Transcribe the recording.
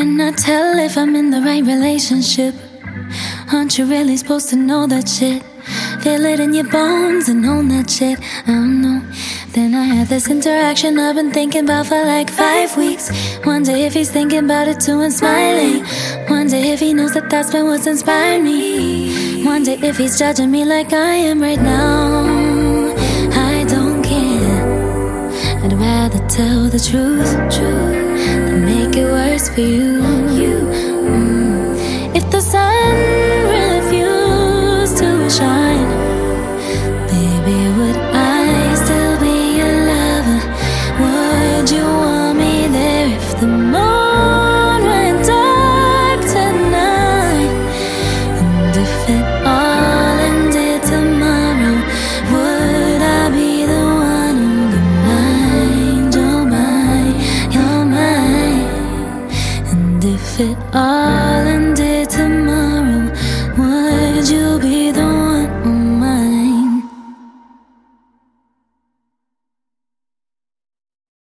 cannot tell if I'm in the right relationship. Aren't you really supposed to know that shit? Feel it in your bones and own that shit. I don't know. Then I had this interaction I've been thinking about for like 5 weeks. Wonder if he's thinking about it too and smiling. Wonder if he knows that that's been what's inspired me. Wonder if he's judging me like I am right now. I don't care. I'd rather tell the truth than make it worse for you.